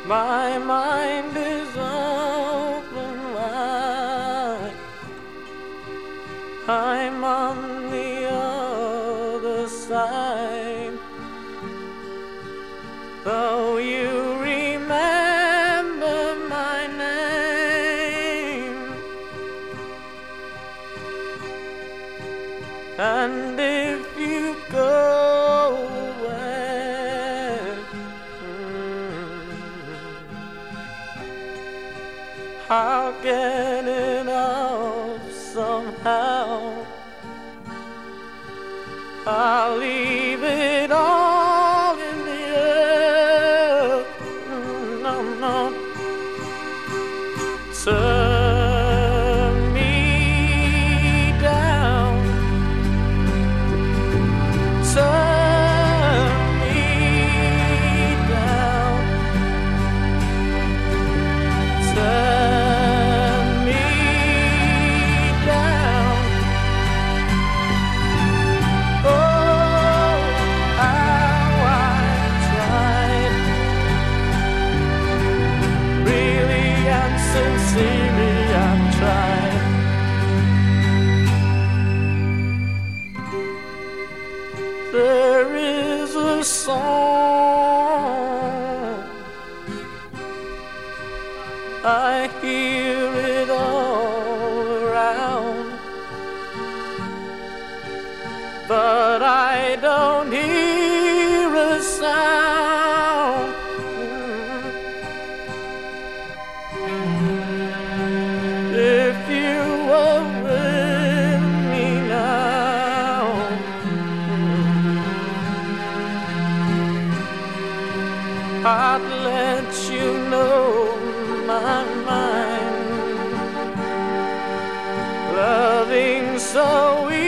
My mind is open wide. I'm on the other side. Though you remember my name, and if you go away, I'll get it off somehow. I'll leave it all in the air. No, no. Turn me down. Turn me down. Turn me down. Oh, how I tried, really and sincerely I've tried. There is a song, I hear it all around, but I don't hear a sound. If you were with me now, I'd let you know my mind, loving so